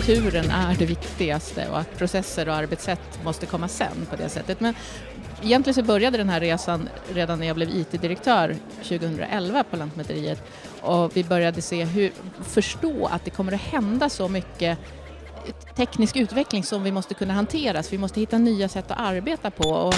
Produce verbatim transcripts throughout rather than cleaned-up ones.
kulturen är det viktigaste och att processer och arbetssätt måste komma sen på det sättet. Men egentligen så började den här resan redan när jag blev I T-direktör tjugohundraelva på Lantmäteriet, och vi började se hur, förstå att det kommer att hända så mycket teknisk utveckling som vi måste kunna hantera, så vi måste hitta nya sätt att arbeta på. Och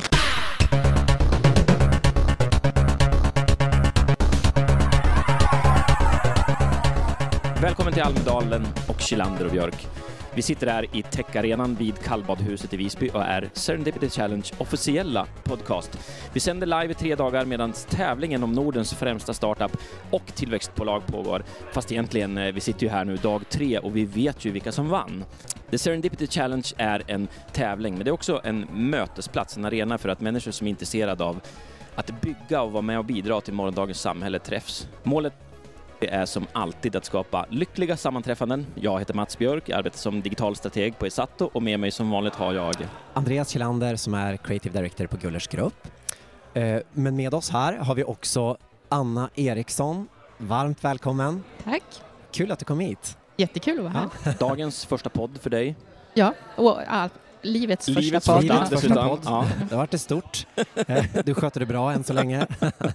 välkommen till Almedalen och Kilander och Björk. Vi sitter här i Tech-arenan vid Kallbadhuset i Visby och är Serendipity Challenge officiella podcast. Vi sänder live i tre dagar medan tävlingen om Nordens främsta startup och tillväxtbolag pågår. Fast egentligen, vi sitter ju här nu dag tre och vi vet ju vilka som vann. The Serendipity Challenge är en tävling, men det är också en mötesplats, en arena för att människor som är intresserade av att bygga och vara med och bidra till morgondagens samhälle träffs. Målet det är som alltid att skapa lyckliga sammanträffanden. Jag heter Mats Björk, jag arbetar som digital strateg på Esato och med mig som vanligt har jag Andreas Kilander som är Creative Director på Gullers Grupp. Men med oss här har vi också Anna Eriksson. Varmt välkommen. tack. Kul att du kom hit. Jättekul att vara här. ja. Dagens första podd för dig. Ja, och ja, livets, Livets första podd. Livets första, första podd. Ja. Det har varit det stort. Du sköter det bra än så länge.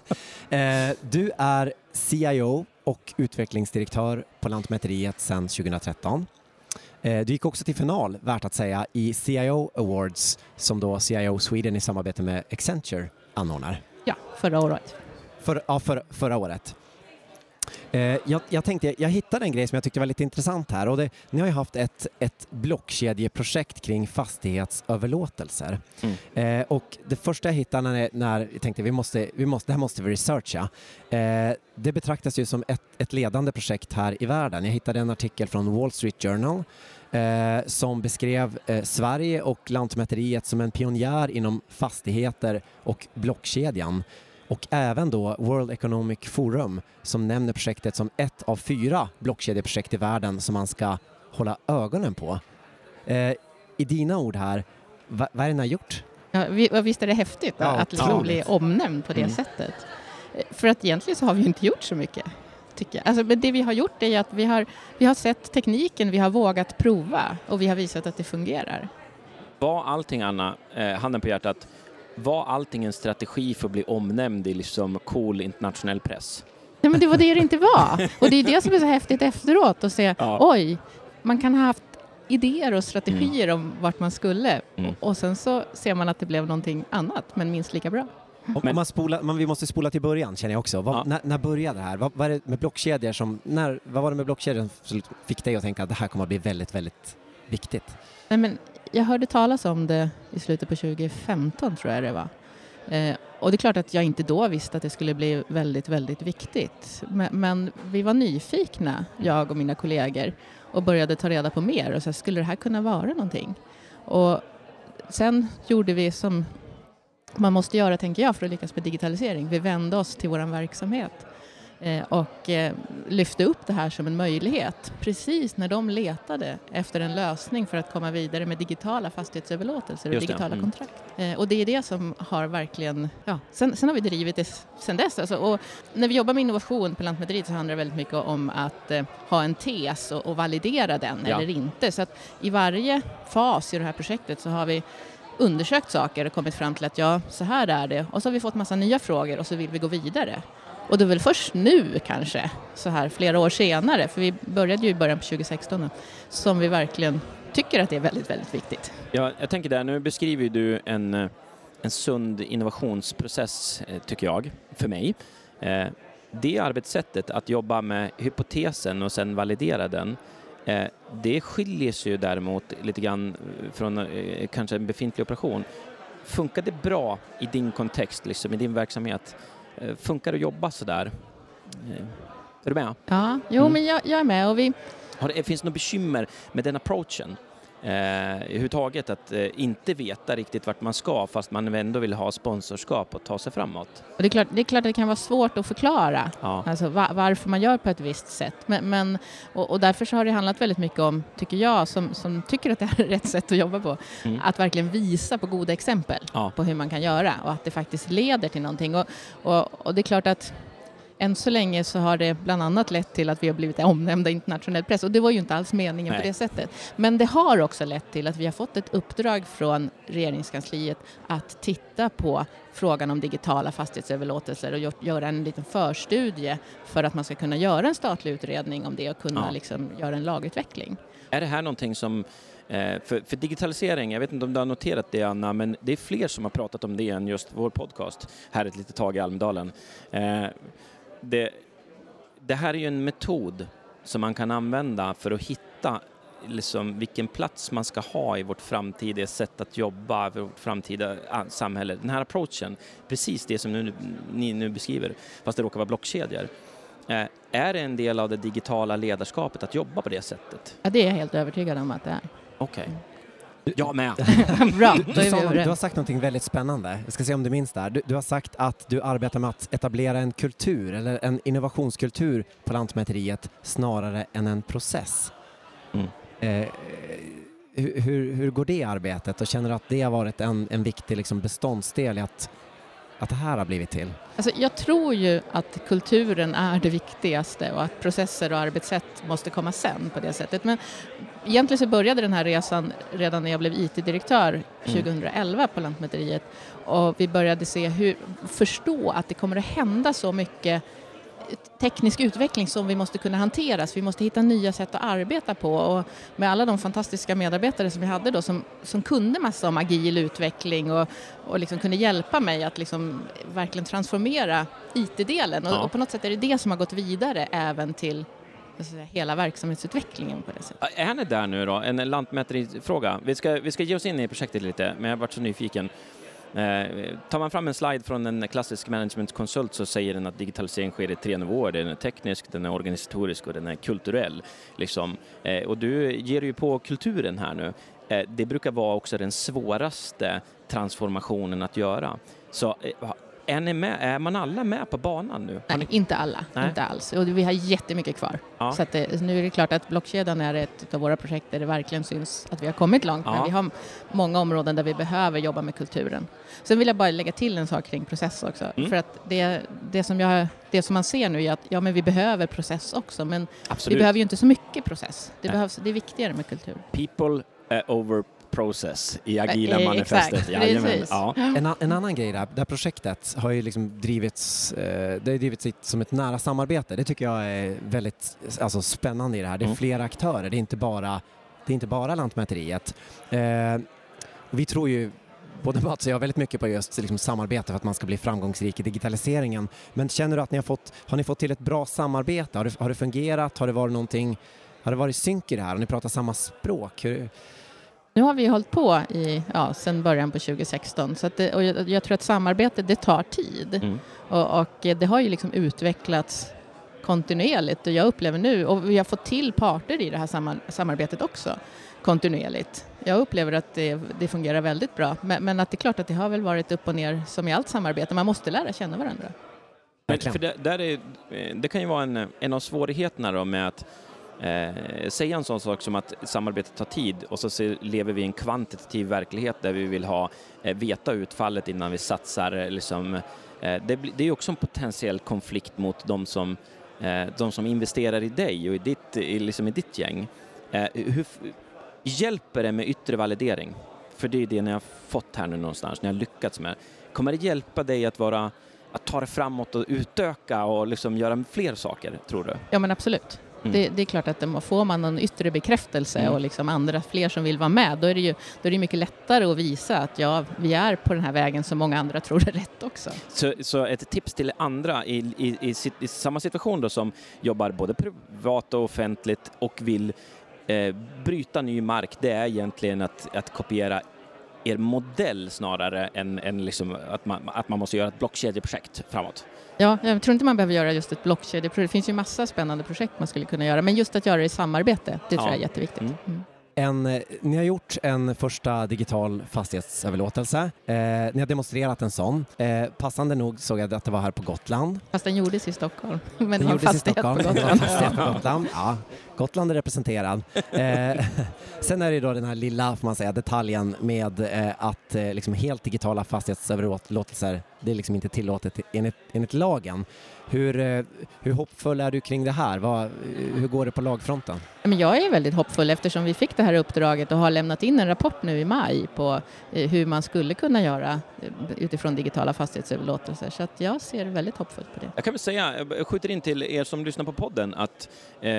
Du är C I O och utvecklingsdirektör på Lantmäteriet sedan tjugohundratretton. Du gick också till final, värt att säga, i C I O Awards som då C I O Sweden i samarbete med Accenture anordnar. Ja, förra året. För, ja, för, förra året. Eh, jag, jag tänkte, jag hittade en grej som jag tyckte var lite intressant här, och det, ni har ju haft ett, ett blockkedjeprojekt kring fastighetsöverlåtelser. Mm. Eh, och det första jag hittade när, när jag tänkte vi måste, vi måste, det här måste vi researcha. Eh, det betraktas ju som ett, ett ledande projekt här i världen. Jag hittade en artikel från Wall Street Journal eh, som beskrev eh, Sverige och Lantmäteriet som en pionjär inom fastigheter och blockkedjan. Och även då World Economic Forum som nämner projektet som ett av fyra blockkedjeprojekt i världen som man ska hålla ögonen på. Eh, I dina ord här, vad, vad är det ni har gjort? Ja, vi, visst är det häftigt ja, att liksom bli omnämnd på det mm. sättet. För att egentligen så har vi inte gjort så mycket, tycker jag. Alltså, men det vi har gjort är att vi har, vi har sett tekniken, vi har vågat prova och vi har visat att det fungerar. Var allting, Anna, eh, handen på hjärtat, var allting en strategi för att bli omnämnd i liksom cool internationell press? Nej, men det var det det inte var. Och det är det som är så häftigt efteråt att se, ja. oj, man kan ha haft idéer och strategier mm. om vart man skulle. Mm. Och sen så ser man att det blev någonting annat, men minst lika bra. Men man spola, man, vi måste spola till början, känner jag också. Vad, ja. när, när började det här? Vad var det med blockkedjor som, när, vad var det med blockkedjor som fick dig att tänka att det här kommer att bli väldigt, väldigt viktigt? Nej, men jag hörde talas om det i slutet på tjugohundrafemton, tror jag det var. Eh, och det är klart att jag inte då visste att det skulle bli väldigt, väldigt viktigt. Men, men vi var nyfikna, jag och mina kollegor, och började ta reda på mer. Och så skulle det här kunna vara någonting? Och sen gjorde vi som man måste göra, tänker jag, för att lyckas med digitalisering. Vi vände oss till vår verksamhet eh, och eh, lyfte upp det här som en möjlighet. Precis när de letade efter en lösning för att komma vidare med digitala fastighetsöverlåtelser och digitala mm. kontrakt. Eh, och det är det som har verkligen, ja, sen, sen har vi drivit det sen dess. Alltså, och när vi jobbar med innovation på Lantmäteriet så handlar det väldigt mycket om att eh, ha en tes och, och validera den ja. eller inte. Så att i varje fas i det här projektet så har vi undersökt saker och kommit fram till att ja, så här är det. Och så har vi fått massa nya frågor och så vill vi gå vidare. Och det är väl först nu kanske, så här flera år senare, för vi började ju i början på tjugohundrasexton, som vi verkligen tycker att det är väldigt, väldigt viktigt. Ja, jag tänker där, nu beskriver du en, en sund innovationsprocess, tycker jag, för mig. Det arbetssättet att jobba med hypotesen och sen validera den, Eh, det skiljer sig ju däremot lite grann från eh, kanske en befintlig operation. Funkar det bra i din kontext, liksom, i din verksamhet? Eh, funkar det att jobba så där? Eh, är du med? Ja, jo, mm. men jag, jag är med. Och vi... Har det, finns det något bekymmer med den approachen? Eh, överhuvudtaget att eh, inte veta riktigt vart man ska fast man ändå vill ha sponsorskap och ta sig framåt. Och det, är klart, det är klart att det kan vara svårt att förklara ja. alltså, var, varför man gör på ett visst sätt. Men, men, och, och därför så har det handlat väldigt mycket om, tycker jag, som, som tycker att det är rätt sätt att jobba på, mm. att verkligen visa på goda exempel ja. på hur man kan göra och att det faktiskt leder till någonting. Och, och, och det är klart att än så länge så har det bland annat lett till att vi har blivit omnämnda i internationell press, och det var ju inte alls meningen Nej. på det sättet. Men det har också lett till att vi har fått ett uppdrag från regeringskansliet att titta på frågan om digitala fastighetsöverlåtelser och gjort, göra en liten förstudie för att man ska kunna göra en statlig utredning om det och kunna ja. liksom göra en lagutveckling. Är det här någonting som, för, för digitalisering, jag vet inte om du har noterat det, Anna, men det är fler som har pratat om det än just vår podcast här ett litet tag i Almedalen. Det, det här är ju en metod som man kan använda för att hitta liksom vilken plats man ska ha i vårt framtida sätt att jobba, vårt framtida samhälle. Den här approachen, precis det som nu, ni nu beskriver, fast det råkar vara blockkedjor. Är det en del av det digitala ledarskapet att jobba på det sättet? Ja, det är jag helt övertygad om att det är. Okej. Okay. Jag med. Bra, du, du, sa, du har sagt något väldigt spännande. Jag ska se om du minns där. Du, du har sagt att du arbetar med att etablera en kultur eller en innovationskultur på Lantmäteriet snarare än en process. Mm. Eh, hur, hur går det arbetet, och känner du att det har varit en, en viktig liksom beståndsdel i att, att det här har blivit till? Alltså, jag tror ju att kulturen är det viktigaste och att processer och arbetssätt måste komma sen på det sättet. Men egentligen så började den här resan redan när jag blev I T-direktör tjugoelva på Lantmäteriet, och vi började se hur, förstå att det kommer att hända så mycket teknisk utveckling som vi måste kunna hantera. Så vi måste hitta nya sätt att arbeta på, och med alla de fantastiska medarbetare som vi hade då som, som kunde massa om agil utveckling och, och liksom kunde hjälpa mig att liksom verkligen transformera I T-delen. Och, ja. och på något sätt är det det som har gått vidare även till säga, hela verksamhetsutvecklingen på det sättet. Är ni där nu då? En lantmäterifråga. Vi ska, vi ska ge oss in i projektet lite, men jag har varit så nyfiken. Eh, tar man fram en slide från en klassisk managementkonsult så säger den att digitalisering sker i tre nivåer. Den är teknisk, den är organisatorisk och den är kulturell. Liksom. Eh, och du ger ju på kulturen här nu. Eh, det brukar vara också den svåraste transformationen att göra. Så eh, är, ni med, är man alla med på banan nu? Nej, inte alla. Nej. Inte alls. Och vi har jättemycket kvar. Ja. Så att det, nu är det klart att blockkedjan är ett av våra projekt där det verkligen syns att vi har kommit långt. Ja. Men vi har många områden där vi behöver jobba med kulturen. Sen vill jag bara lägga till en sak kring process också. Mm. För att det, det, som jag, det som man ser nu är att ja, men vi behöver process också. Men Absolut. vi behöver ju inte så mycket process. Det, behövs, det är viktigare med kultur. People uh, over process i agila eh, manifestet. Ja. En, en annan grej där, det här projektet har ju liksom drivits, eh, det har drivits som ett nära samarbete. Det tycker jag är väldigt alltså, spännande i det här. Det är mm. flera aktörer, det är inte bara, det är inte bara Lantmäteriet. Eh, vi tror ju, både Mats och jag, väldigt mycket på just liksom, samarbete för att man ska bli framgångsrik i digitaliseringen. Men känner du att ni har fått, har ni fått till ett bra samarbete? Har det, har det fungerat? Har det varit någonting, har det varit synk i det här? Har ni pratat samma språk? Hur, Nu har vi hållit på i, ja, sedan början på tjugo sexton, så att det, och jag, jag tror att samarbete det tar tid mm. och, och det har ju liksom utvecklats kontinuerligt, och jag upplever nu, och vi har fått till parter i det här samar, samarbetet också kontinuerligt. Jag upplever att det, det fungerar väldigt bra, men, men att det är klart att det har väl varit upp och ner som i allt samarbete. Man måste lära känna varandra. Men för det, där är, det kan ju vara en, en av svårigheterna då med att Eh, säga en sån sak som att samarbetet tar tid, och så se, lever vi i en kvantitativ verklighet där vi vill ha eh, veta utfallet innan vi satsar. Liksom, eh, det, det är också en potentiell konflikt mot de som, eh, de som investerar i dig och i ditt, i, liksom i ditt gäng. Eh, hur hjälper det med yttre validering? För det är det ni har fått här nu någonstans, ni har lyckats med. Kommer det hjälpa dig att vara att ta det framåt och utöka och liksom göra fler saker, tror du? Ja, men absolut. Mm. Det, det är klart att det, får man en yttre bekräftelse mm. och liksom andra fler som vill vara med, då är det ju då är det mycket lättare att visa att ja, vi är på den här vägen som många andra tror är rätt också. Så, så ett tips till andra i, i, i, i samma situation då, som jobbar både privat och offentligt och vill eh, bryta ny mark, det är egentligen att, att kopiera er modell snarare än, än liksom att, man, att man måste göra ett blockkedjeprojekt framåt. Ja, jag tror inte man behöver göra just ett blockkedjeprojekt. Det finns ju massa spännande projekt man skulle kunna göra, men just att göra det i samarbete, det tror ja. jag är jätteviktigt. Mm. Mm. En, ni har gjort en första digital fastighetsöverlåtelse. Eh, ni har demonstrerat en sån. Eh, passande nog såg jag att det var här på Gotland. Fast den gjordes i Stockholm. Men den har gjordes i Stockholm. På Gotland. Fastighet på Gotland. Ja, Gotland är representerad. Eh, sen är det då den här lilla, får man säga, detaljen med eh, att eh, liksom helt digitala fastighetsöverlåtelser, det är liksom inte tillåtet enligt, enligt lagen. Hur, eh, hur hoppfull är du kring det här? Vad, hur går det på lagfronten? Men jag är väldigt hoppfull eftersom vi fick det här uppdraget och har lämnat in en rapport nu i maj på eh, hur man skulle kunna göra eh, utifrån digitala fastighetsöverlåtelser. Så att jag ser väldigt hoppfullt på det. Jag kan väl säga, jag skjuter in till er som lyssnar på podden att eh,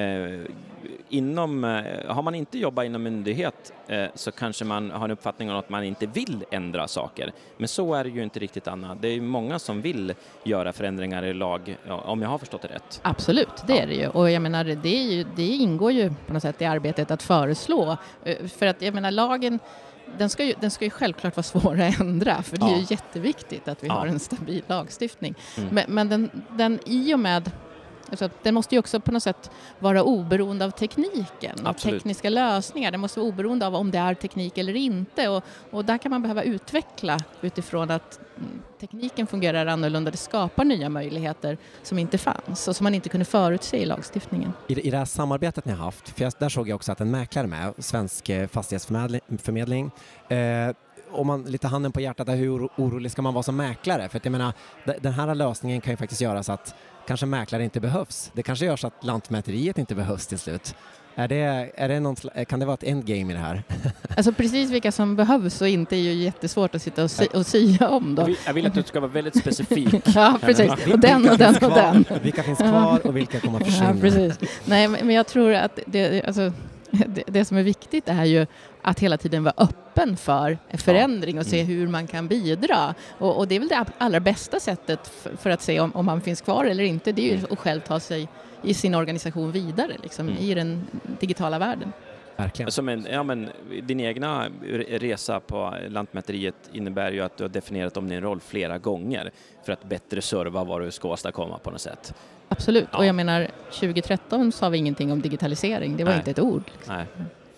inom, eh, har man inte jobbat inom myndighet eh, så kanske man har en uppfattning om att man inte vill ändra saker. Men så är det ju inte riktigt, Anna. Det är många som vill göra förändringar i lag, ja, om jag har förstått det rätt. Absolut, det ja. är det ju. Och jag menar, det, är ju, det ingår ju på något sätt i arbetet att föreslå. För att jag menar, lagen, den ska ju, den ska ju självklart vara svår att ändra. För det är ja. ju jätteviktigt att vi ja. har en stabil lagstiftning. Mm. Men, men den, den i och med... Alltså, den måste ju också på något sätt vara oberoende av tekniken och tekniska lösningar. Den måste vara oberoende av om det är teknik eller inte. Och, och där kan man behöva utveckla utifrån att tekniken fungerar annorlunda. Det skapar nya möjligheter som inte fanns och som man inte kunde förutse i lagstiftningen. I, i det här samarbetet ni har haft, för jag, där såg jag också att en mäklare med, svensk fastighetsförmedling, eh, om man lite handen på hjärtat, hur orolig ska man vara som mäklare? För att jag menar, den här lösningen kan ju faktiskt göra så att kanske mäklare inte behövs. Det kanske gör så att Lantmäteriet inte behövs till slut. Är det, är det någon, kan det vara ett endgame i det här? Alltså precis vilka som behövs och inte är ju jättesvårt att sitta och, sy- och sya om då. Jag vill, jag vill att du ska vara väldigt specifik. Ja, precis. Och den och den och den. Vilka finns kvar och vilka kommer att försvinna? Ja, precis. Nej, men jag tror att det, alltså, det, det som är viktigt är ju att hela tiden vara öppen för förändring och se mm. hur man kan bidra. Och, och det är väl det allra bästa sättet för, för att se om, om man finns kvar eller inte. Det är ju att själv ta sig i sin organisation vidare liksom, mm. i den digitala världen. Verkligen. Som en, ja, men, din egna resa på Lantmäteriet innebär ju att du har definierat om din roll flera gånger för att bättre serva vad du ska åstadkomma på något sätt. Absolut, ja. och jag menar tjugo tretton sa vi ingenting om digitalisering, det var Nej. inte ett ord. Liksom. Nej.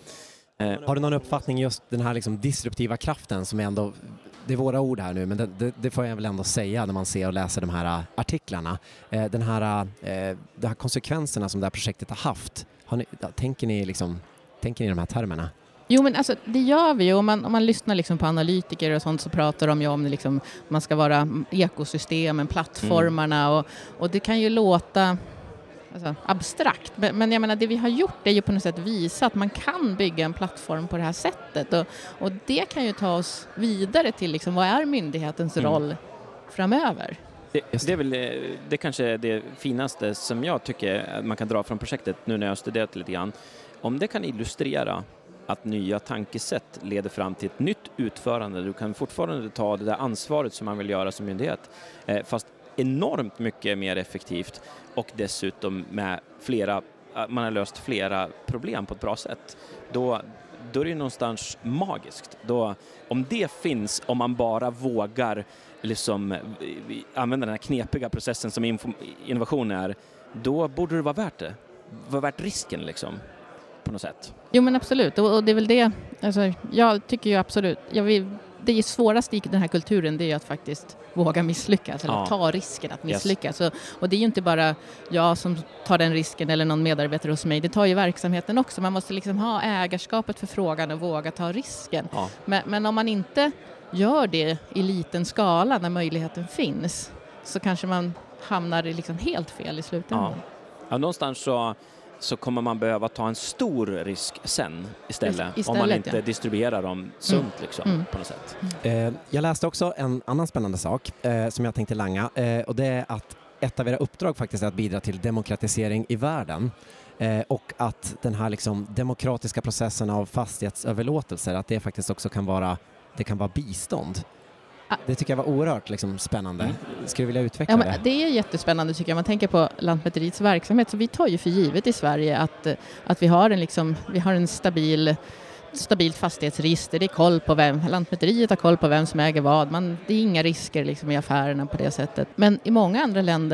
Eh. Har du någon uppfattning just den här liksom disruptiva kraften som är ändå, det är våra ord här nu, men det, det, det får jag väl ändå säga när man ser och läser de här artiklarna. Eh, den här, eh, de här konsekvenserna som det här projektet har haft, har ni, tänker ni liksom, tänker ni i de här termerna? Jo, men alltså, det gör vi ju. Om man, om man lyssnar liksom på analytiker och sånt så pratar de ju om liksom, man ska vara ekosystemen, plattformarna mm. och, och det kan ju låta alltså, abstrakt. Men, men jag menar, det vi har gjort är ju på något sätt visa att man kan bygga en plattform på det här sättet och, och det kan ju ta oss vidare till liksom, vad är myndighetens mm. roll framöver? Det, det är väl det kanske är det finaste som jag tycker man kan dra från projektet nu när jag har studerat lite grann. Om det kan illustrera att nya tankesätt leder fram till ett nytt utförande. Du kan fortfarande ta det där ansvaret som man vill göra som myndighet. Eh, fast enormt mycket mer effektivt och dessutom med flera, man har löst flera problem på ett bra sätt. Då, då är det någonstans magiskt. Då, om det finns, om man bara vågar liksom, använda den här knepiga processen som info, innovation är, då borde det vara värt det. Vara värt risken liksom. På något sätt. Jo men absolut, och, och det är väl det, alltså, jag tycker ju absolut, jag vill, det är svårast i den här kulturen, det är ju att faktiskt våga misslyckas eller ja. ta risken att misslyckas. Yes. Och, och det är ju inte bara jag som tar den risken eller någon medarbetare hos mig, det tar ju verksamheten också. Man måste liksom ha ägarskapet för frågan och våga ta risken. Ja. Men, men om man inte gör det i liten skala när möjligheten finns så kanske man hamnar i liksom helt fel i slutändan. Ja. Ja, någonstans så så kommer man behöva ta en stor risk sen istället, istället om man inte ja. distribuerar dem sunt mm. liksom, mm. på något sätt. Eh, jag läste också en annan spännande sak eh, som jag tänkte langa eh, och det är att ett av era uppdrag faktiskt är att bidra till demokratisering i världen eh, och att den här liksom, demokratiska processen av fastighetsöverlåtelser, att det faktiskt också kan vara, det kan vara bistånd. Det tycker jag var oerhört liksom, spännande. Ska du vilja utveckla ja, men det? Det är jättespännande tycker jag. Man tänker på Lantmäteriets verksamhet. Så vi tar ju för givet i Sverige att, att vi har en, liksom, vi har en stabil, stabilt fastighetsregister. Det är koll på vem. Lantmäteriet har koll på vem som äger vad. Man, det är inga risker liksom, i affärerna på det sättet. Men i många andra länder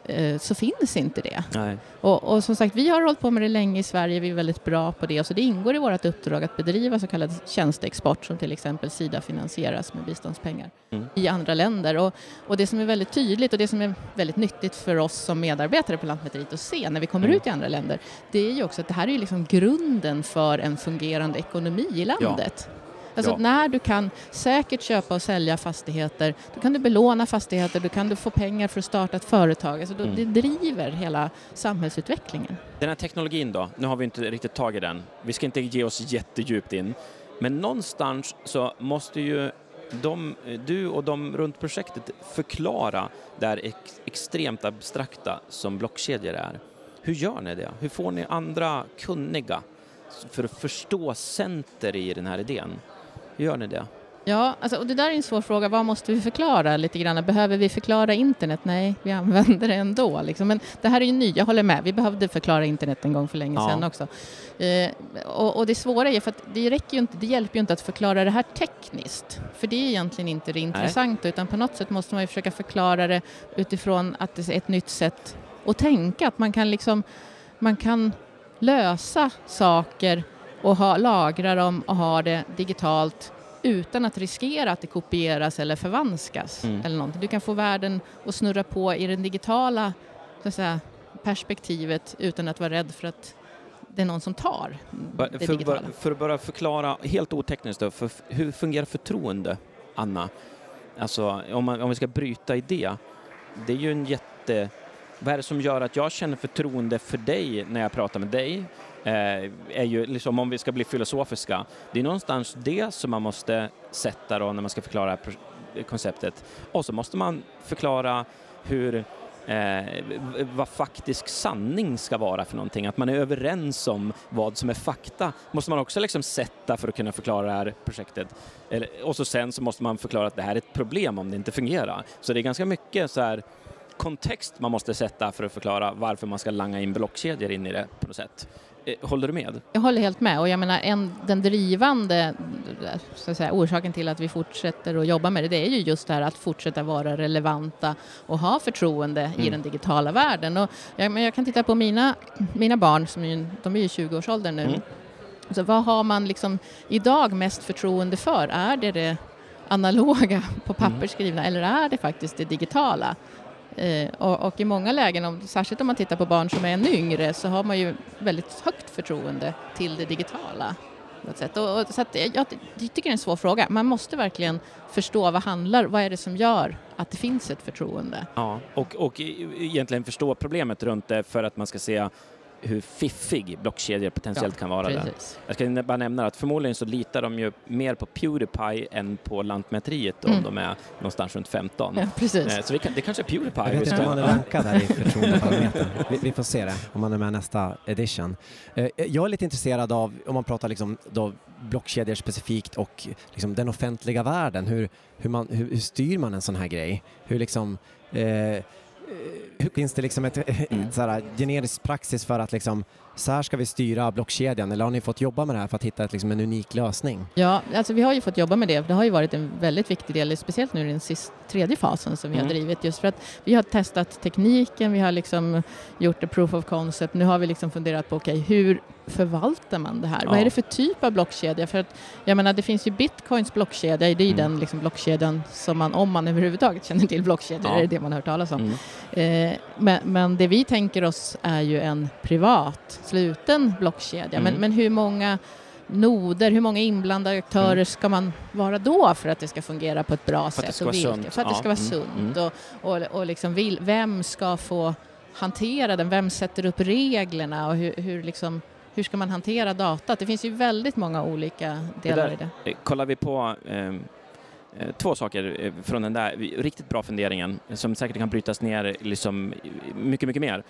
så finns inte det. Nej. Och, och som sagt, vi har hållit på med det länge i Sverige, vi är väldigt bra på det. Så det ingår i vårt uppdrag att bedriva så kallad tjänsteexport som till exempel Sida finansieras med biståndspengar mm. i andra länder. Och, och det som är väldigt tydligt och det som är väldigt nyttigt för oss som medarbetare på Lantmäteriet att se när vi kommer mm. ut i andra länder, det är ju också att det här är liksom grunden för en fungerande ekonomi i landet. Ja. Alltså ja. när du kan säkert köpa och sälja fastigheter, då kan du belåna fastigheter, då kan du få pengar för att starta ett företag. Alltså då, mm. det driver hela samhällsutvecklingen. Den här teknologin då, nu har vi inte riktigt tagit den. Vi ska inte ge oss jättedjupt in. Men någonstans så måste ju de, du och de runt projektet förklara det här ex- extremt abstrakta som blockkedjor är. Hur gör ni det? Hur får ni andra kunniga för att förstå center i den här idén? Hur gör ni det? Ja, alltså, och det där är en svår fråga. Vad måste vi förklara lite grann? Behöver vi förklara internet? Nej, vi använder det ändå. Liksom. Men det här är ju ny, jag håller med. Vi behövde förklara internet en gång för länge ja. sedan också. Eh, och, och det svåra är för att det, räcker ju inte, det hjälper ju inte att förklara det här tekniskt. För det är egentligen inte det intressanta. Nej. Utan på något sätt måste man ju försöka förklara det utifrån att det är ett nytt sätt att tänka. Att man kan liksom, man kan lösa saker och ha, lagra dem och ha det digitalt utan att riskera att det kopieras eller förvanskas. Mm. Eller någonting. Du kan få världen att snurra på i den digitala så att säga, perspektivet utan att vara rädd för att det är någon som tar det för, digitala. För, för att bara förklara helt otekniskt då, för, hur fungerar förtroende, Anna? Alltså om, man, om vi ska bryta i det. Det är ju en jätte... Vad är det som gör att jag känner förtroende för dig när jag pratar med dig? Eh, är ju liksom, om vi ska bli filosofiska, det är någonstans det som man måste sätta då när man ska förklara konceptet. Och så måste man förklara hur eh, vad faktisk sanning ska vara för någonting. Att man är överens om vad som är fakta. Måste man också liksom sätta för att kunna förklara det här projektet. Eller, och så sen så måste man förklara att det här är ett problem om det inte fungerar. Så det är ganska mycket så här kontext man måste sätta för att förklara varför man ska langa in blockkedjor in i det på något sätt. Håller du med? Jag håller helt med och jag menar en, den drivande så att säga, orsaken till att vi fortsätter att jobba med det, det är ju just det här att fortsätta vara relevanta och ha förtroende mm. i den digitala världen. Och jag, men jag kan titta på mina, mina barn, som är, de är ju tjugo-årsåldern nu. Mm. Så vad har man liksom idag mest förtroende för? Är det det analoga på papper skrivna mm. eller är det faktiskt det digitala? Eh, och, och i många lägen, om, särskilt om man tittar på barn som är ännu yngre, så har man ju väldigt högt förtroende till det digitala. Och, och, så att, jag, jag tycker det är en svår fråga. Man måste verkligen förstå vad handlar, vad är det som gör att det finns ett förtroende. Ja, och, och egentligen förstå problemet runt det för att man ska se hur fiffig blockkedjor potentiellt ja, kan vara där. Jag ska bara nämna att förmodligen så litar de ju mer på PewDiePie än på Lantmäteriet mm. om de är någonstans runt femton. Ja, precis. Så vi kan, det kanske är PewDiePie. Jag vet inte om man är rankad där i förtroendebarometern. Vi, vi får se det om man är med nästa edition. Jag är lite intresserad av, om man pratar liksom då blockkedjor specifikt och liksom den offentliga världen. Hur, hur, man, hur, hur styr man en sån här grej? Hur liksom... Eh, Hur finns det liksom ett, mm. ett så här generisk praxis för att liksom, så här ska vi styra blockkedjan, eller har ni fått jobba med det här för att hitta ett, liksom en unik lösning? Ja, alltså vi har ju fått jobba med det. Det har ju varit en väldigt viktig del, speciellt nu i den sista, tredje fasen som vi mm. har drivit, just för att vi har testat tekniken, vi har liksom gjort ett proof of concept. Nu har vi liksom funderat på okej, okay, hur förvaltar man det här? Ja. Vad är det för typ av blockkedja? För att jag menar, det finns ju Bitcoins blockkedja, det är mm. den liksom blockkedjan som man, om man överhuvudtaget känner till blockkedjor, ja. är det det man har hört talas om. Mm. Eh, men, men det vi tänker oss är ju en privat sluten blockkedja. Mm. Men, men hur många noder, hur många inblandade aktörer mm. ska man vara då för att det ska fungera på ett bra för sätt? Och vilka, för att det ska vara ja. sunt. Mm. Och, och, och liksom vill, vem ska få hantera den? Vem sätter upp reglerna? Och hur, hur, liksom, hur ska man hantera data? Det finns ju väldigt många olika delar det där, i det. Kollar vi på... Eh, Två saker från den där riktigt bra funderingen som säkert kan brytas ner liksom mycket, mycket mer.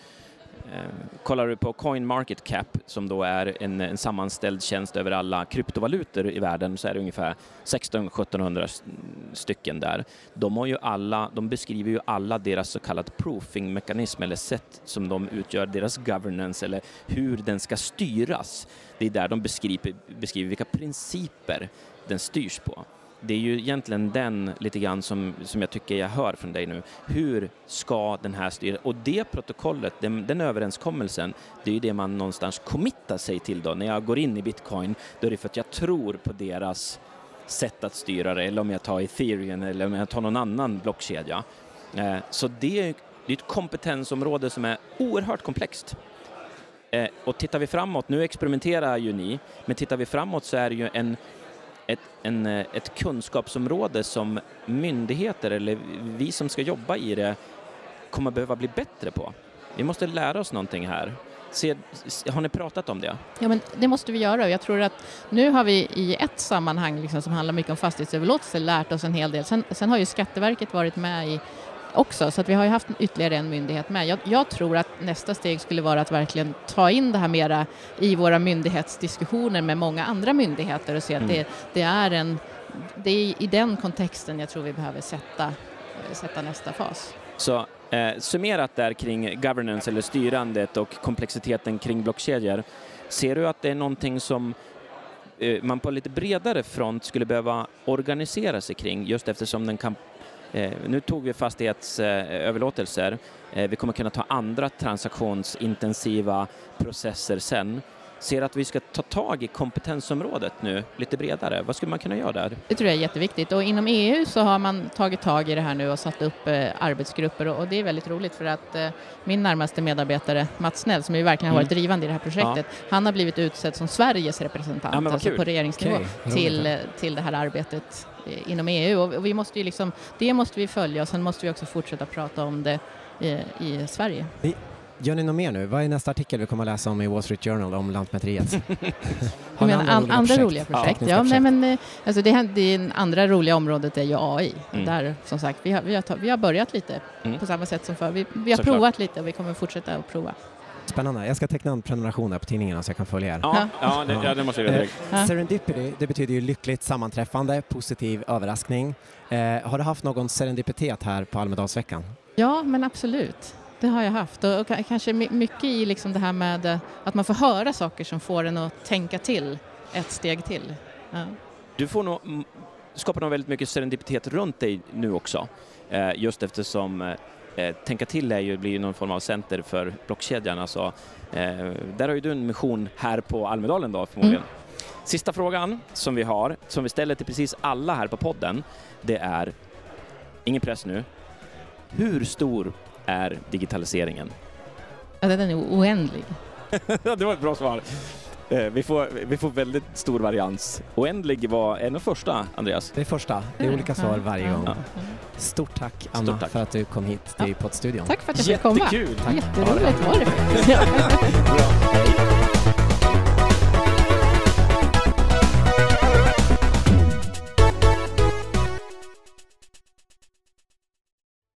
Kollar du på CoinMarketCap som då är en, en sammanställd tjänst över alla kryptovalutor i världen, så är det ungefär sexton till sjuttonhundra stycken där. De, har ju alla, de beskriver ju alla deras så kallad proofing-mekanism eller sätt som de utgör deras governance eller hur den ska styras. Det är där de beskriver, beskriver vilka principer den styrs på. det är ju egentligen den lite grann som, som jag tycker jag hör från dig nu. Hur ska den här styra? Och det protokollet, den, den överenskommelsen, det är ju det man någonstans committar sig till då. När jag går in i Bitcoin, då är det för att jag tror på deras sätt att styra det. Eller om jag tar Ethereum eller om jag tar någon annan blockkedja. Eh, så det är, det är ett kompetensområde som är oerhört komplext. Eh, och tittar vi framåt, nu experimenterar ju ni, men tittar vi framåt så är det ju en Ett, en, ett kunskapsområde som myndigheter eller vi som ska jobba i det kommer behöva bli bättre på. Vi måste lära oss någonting här. Se, har ni pratat om det? Ja, men det måste vi göra. Jag tror att nu har vi i ett sammanhang liksom, som handlar mycket om fastighetsöverlåtelse lärt oss en hel del. Sen, sen har ju Skatteverket varit med i också, så att vi har ju haft ytterligare en myndighet med. Jag, jag tror att nästa steg skulle vara att verkligen ta in det här mera i våra myndighetsdiskussioner med många andra myndigheter och se att mm. det, det är en det är i den kontexten jag tror vi behöver sätta, sätta nästa fas. Så eh, summerat där kring governance eller styrandet och komplexiteten kring blockkedjor, ser du att det är någonting som eh, man på lite bredare front skulle behöva organisera sig kring, just eftersom den kan Eh, nu tog vi fastighetsöverlåtelser. Eh, vi kommer kunna ta andra transaktionsintensiva processer sen. Ser att vi ska ta tag i kompetensområdet nu lite bredare. Vad skulle man kunna göra där? Det tror jag är jätteviktigt. Och inom E U så har man tagit tag i det här nu och satt upp eh, arbetsgrupper. Och, och det är väldigt roligt för att eh, min närmaste medarbetare Mats Snell, som ju verkligen har varit mm. drivande i det här projektet, ja. han har blivit utsedd som Sveriges representant, ja, alltså på regeringsnivå, okay. till, till det här arbetet inom E U. Och vi måste ju liksom, det måste vi följa och sen måste vi också fortsätta prata om det i, i Sverige. Vi, gör ni något mer nu? Vad är nästa artikel vi kommer att läsa om i Wall Street Journal om Lantmäteriet? Har ni andra, andra, andra roliga projekt? Ja, ja nej, men alltså det, det andra roliga området är ju A I. Mm. Där, som sagt, vi har, vi har, vi har börjat lite mm. på samma sätt som förr. Vi, vi har så provat klart. lite och vi kommer fortsätta att prova. Spännande. Jag ska teckna en prenumeration på tidningarna så jag kan följa er. Ja, ja, det, ja det måste jag göra. Eh, serendipity, det betyder ju lyckligt sammanträffande, positiv överraskning. Eh, har du haft någon serendipitet här på Almedalsveckan? Ja, men absolut. Det har jag haft. Och, och kanske mycket i liksom det här med att man får höra saker som får en att tänka till ett steg till. Ja. Du får nog skapa nog väldigt mycket serendipitet runt dig nu också. Eh, just eftersom Eh, tänka till är ju, blir ju någon form av center för blockkedjan. Alltså, eh, där har ju du en mission här på Almedalen då förmodligen. Mm. Sista frågan som vi har, som vi ställer till precis alla här på podden, det är, ingen press nu, hur stor är digitaliseringen? Ja, den är oändlig. Det var ett bra svar. Eh, vi, får, vi får väldigt stor varians. Oändlig var en av första, Andreas. Det är första. Det är olika svar varje gång. Ja. Stort tack, Anna, Stort tack. för att du kom hit till ja. poddstudion. Tack för att jag fick komma. Jättekul. Jätteroligt var det. Ja. Bra.